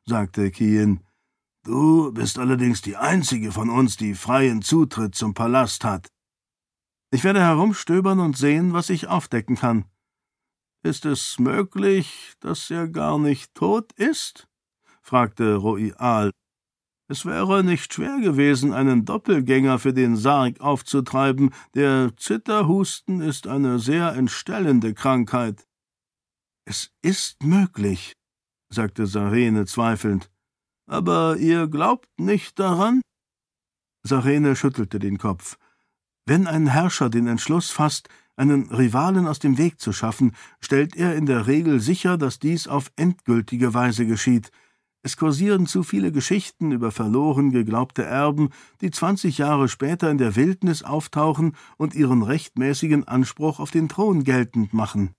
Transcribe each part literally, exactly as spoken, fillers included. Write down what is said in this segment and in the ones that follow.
sagte Kiyin. »Du bist allerdings die einzige von uns, die freien Zutritt zum Palast hat. Ich werde herumstöbern und sehen, was ich aufdecken kann. Ist es möglich, dass er gar nicht tot ist?« fragte Roial. »Es wäre nicht schwer gewesen, einen Doppelgänger für den Sarg aufzutreiben. Der Zitterhusten ist eine sehr entstellende Krankheit.« »Es ist möglich«, sagte Sarene zweifelnd. »Aber ihr glaubt nicht daran?« Sarene schüttelte den Kopf. Wenn ein Herrscher den Entschluss fasst, einen Rivalen aus dem Weg zu schaffen, stellt er in der Regel sicher, dass dies auf endgültige Weise geschieht. Es kursieren zu viele Geschichten über verloren geglaubte Erben, die zwanzig Jahre später in der Wildnis auftauchen und ihren rechtmäßigen Anspruch auf den Thron geltend machen.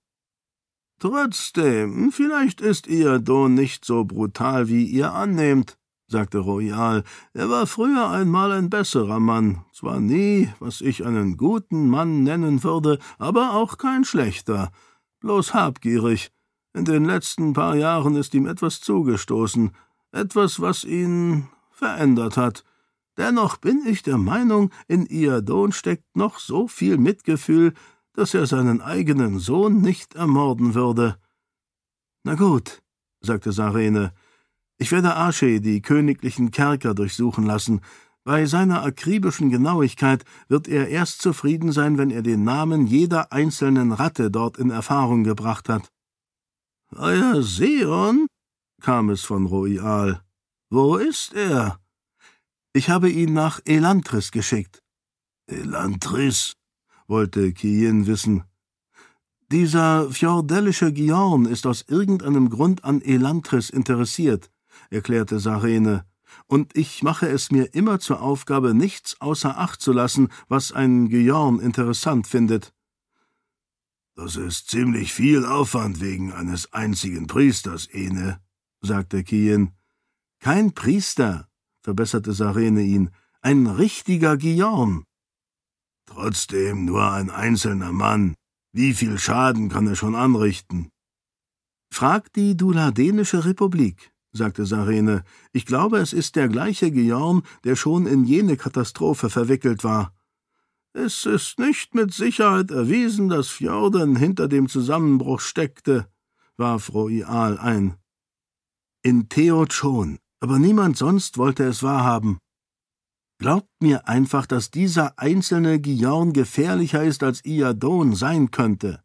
»Trotzdem, vielleicht ist Iadon nicht so brutal, wie ihr annehmt«, sagte Roial. »Er war früher einmal ein besserer Mann, zwar nie, was ich einen guten Mann nennen würde, aber auch kein schlechter, bloß habgierig. In den letzten paar Jahren ist ihm etwas zugestoßen, etwas, was ihn verändert hat. Dennoch bin ich der Meinung, in Iadon steckt noch so viel Mitgefühl, dass er seinen eigenen Sohn nicht ermorden würde.« »Na gut«, sagte Sarene, »ich werde Asche die königlichen Kerker durchsuchen lassen. Bei seiner akribischen Genauigkeit wird er erst zufrieden sein, wenn er den Namen jeder einzelnen Ratte dort in Erfahrung gebracht hat.« »Euer Seon?« kam es von Roial. »Wo ist er?« »Ich habe ihn nach Elantris geschickt.« »Elantris?« wollte Kiyin wissen. »Dieser fjordellische Giorn ist aus irgendeinem Grund an Elantris interessiert«, erklärte Sarene, »und ich mache es mir immer zur Aufgabe, nichts außer Acht zu lassen, was ein Giorn interessant findet.« »Das ist ziemlich viel Aufwand wegen eines einzigen Priesters, Ene«, sagte Kiyin. »Kein Priester«, verbesserte Sarene ihn, »ein richtiger Giorn.« »Trotzdem nur ein einzelner Mann. Wie viel Schaden kann er schon anrichten?« »Frag die Duladenische Republik«, sagte Sarene. »Ich glaube, es ist der gleiche Giorn, der schon in jene Katastrophe verwickelt war.« »Es ist nicht mit Sicherheit erwiesen, dass Fjorden hinter dem Zusammenbruch steckte«, warf Roial ein. »In Theod schon, aber niemand sonst wollte es wahrhaben. Glaubt mir einfach, dass dieser einzelne Giorn gefährlicher ist, als Iadon sein könnte.«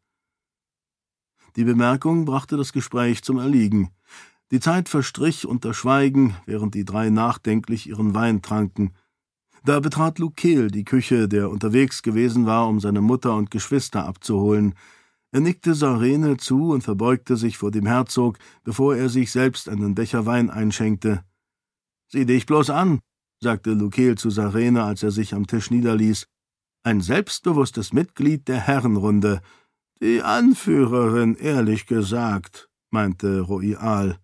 Die Bemerkung brachte das Gespräch zum Erliegen. Die Zeit verstrich unter Schweigen, während die drei nachdenklich ihren Wein tranken. Da betrat Lukel die Küche, der unterwegs gewesen war, um seine Mutter und Geschwister abzuholen. Er nickte Sarene zu und verbeugte sich vor dem Herzog, bevor er sich selbst einen Becher Wein einschenkte. »Sieh dich bloß an«, sagte Lukel zu Sarene, als er sich am Tisch niederließ. »Ein selbstbewusstes Mitglied der Herrenrunde. Die Anführerin, ehrlich gesagt«, meinte Roial.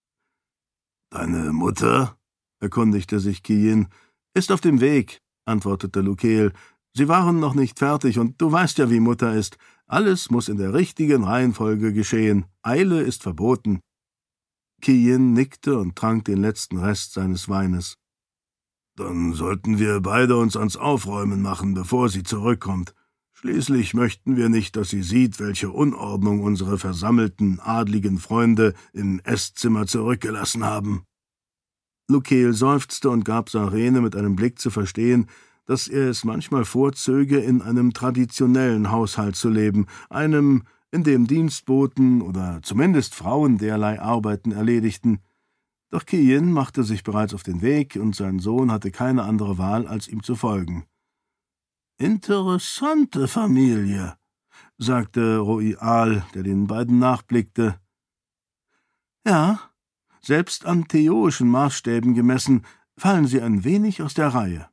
»Deine Mutter?« erkundigte sich Kiyin. »Ist auf dem Weg«, antwortete Lukel. »Sie waren noch nicht fertig, und du weißt ja, wie Mutter ist. Alles muss in der richtigen Reihenfolge geschehen. Eile ist verboten.« Kiyin nickte und trank den letzten Rest seines Weines. »Dann sollten wir beide uns ans Aufräumen machen, bevor sie zurückkommt. Schließlich möchten wir nicht, dass sie sieht, welche Unordnung unsere versammelten, adligen Freunde im Esszimmer zurückgelassen haben.« Lukel seufzte und gab Sarene mit einem Blick zu verstehen, dass er es manchmal vorzöge, in einem traditionellen Haushalt zu leben, einem, in dem Dienstboten oder zumindest Frauen derlei Arbeiten erledigten. Doch Kiyin machte sich bereits auf den Weg, und sein Sohn hatte keine andere Wahl, als ihm zu folgen. »Interessante Familie«, sagte Roial, der den beiden nachblickte. »Ja, selbst an theoischen Maßstäben gemessen, fallen sie ein wenig aus der Reihe.«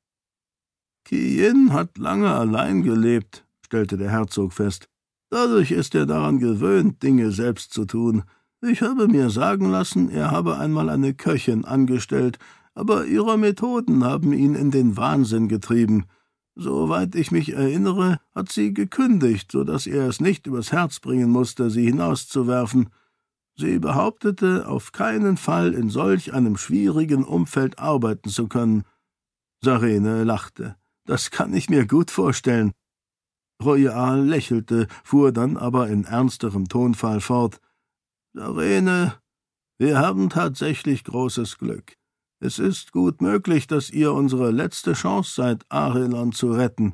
»Kiyin hat lange allein gelebt«, stellte der Herzog fest. »Dadurch ist er daran gewöhnt, Dinge selbst zu tun. Ich habe mir sagen lassen, er habe einmal eine Köchin angestellt, aber ihre Methoden haben ihn in den Wahnsinn getrieben. Soweit ich mich erinnere, hat sie gekündigt, so dass er es nicht übers Herz bringen musste, sie hinauszuwerfen. Sie behauptete, auf keinen Fall in solch einem schwierigen Umfeld arbeiten zu können. Sarene lachte. »Das kann ich mir gut vorstellen.« Royal lächelte, fuhr dann aber in ernsterem Tonfall fort. »Sarene, wir haben tatsächlich großes Glück. Es ist gut möglich, dass ihr unsere letzte Chance seid, Arelon zu retten.«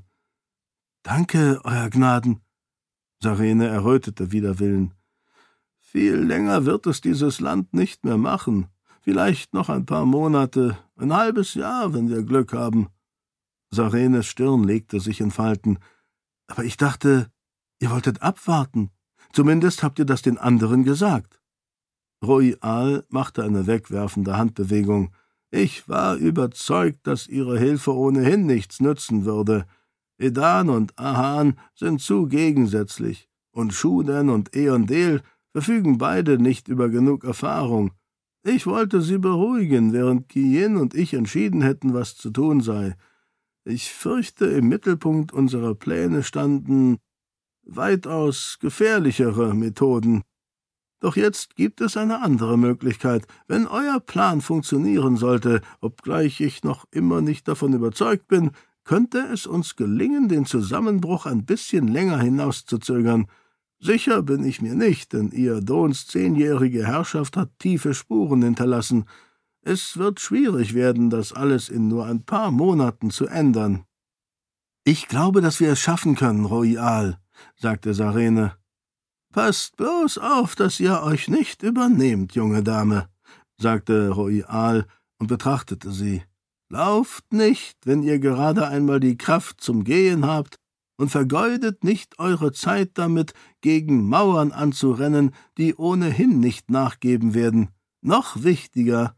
»Danke, Euer Gnaden.« Sarene errötete wider Willen. »Viel länger wird es dieses Land nicht mehr machen. Vielleicht noch ein paar Monate, ein halbes Jahr, wenn wir Glück haben.« Sarenes Stirn legte sich in Falten. »Aber ich dachte, ihr wolltet abwarten. Zumindest habt ihr das den anderen gesagt.« Royal machte eine wegwerfende Handbewegung. »Ich war überzeugt, dass ihre Hilfe ohnehin nichts nützen würde. Edan und Ahan sind zu gegensätzlich, und Shuden und Eondel verfügen beide nicht über genug Erfahrung. Ich wollte sie beruhigen, während Kiyin und ich entschieden hätten, was zu tun sei. Ich fürchte, im Mittelpunkt unserer Pläne standen weitaus gefährlichere Methoden. Doch jetzt gibt es eine andere Möglichkeit. Wenn euer Plan funktionieren sollte, obgleich ich noch immer nicht davon überzeugt bin, könnte es uns gelingen, den Zusammenbruch ein bisschen länger hinauszuzögern. Sicher bin ich mir nicht, denn Iadons zehnjährige Herrschaft hat tiefe Spuren hinterlassen. Es wird schwierig werden, das alles in nur ein paar Monaten zu ändern.« »Ich glaube, dass wir es schaffen können, Royal«, sagte Sarene. »Passt bloß auf, dass ihr euch nicht übernehmt, junge Dame«, sagte Royal und betrachtete sie. »Lauft nicht, wenn ihr gerade einmal die Kraft zum Gehen habt, und vergeudet nicht eure Zeit damit, gegen Mauern anzurennen, die ohnehin nicht nachgeben werden. Noch wichtiger,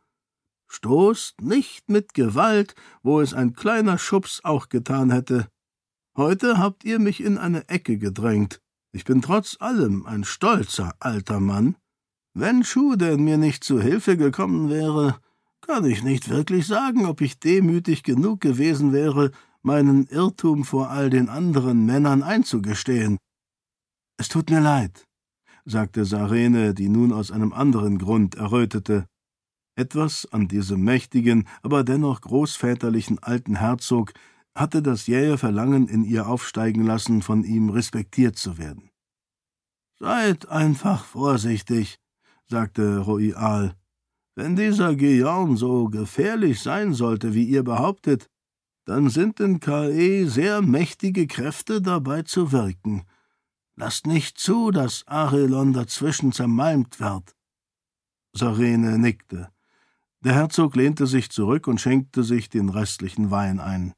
stoßt nicht mit Gewalt, wo es ein kleiner Schubs auch getan hätte. Heute habt ihr mich in eine Ecke gedrängt. Ich bin trotz allem ein stolzer alter Mann. Wenn Shuden mir nicht zu Hilfe gekommen wäre, kann ich nicht wirklich sagen, ob ich demütig genug gewesen wäre, meinen Irrtum vor all den anderen Männern einzugestehen.« »Es tut mir leid«, sagte Sarene, die nun aus einem anderen Grund errötete. Etwas an diesem mächtigen, aber dennoch großväterlichen alten Herzog hatte das jähe Verlangen in ihr aufsteigen lassen, von ihm respektiert zu werden. »Seid einfach vorsichtig«, sagte Royal. »Wenn dieser Guillaume so gefährlich sein sollte, wie ihr behauptet, dann sind in Cae sehr mächtige Kräfte dabei zu wirken. Lasst nicht zu, dass Arelon dazwischen zermalmt wird.« Sarene nickte. Der Herzog lehnte sich zurück und schenkte sich den restlichen Wein ein.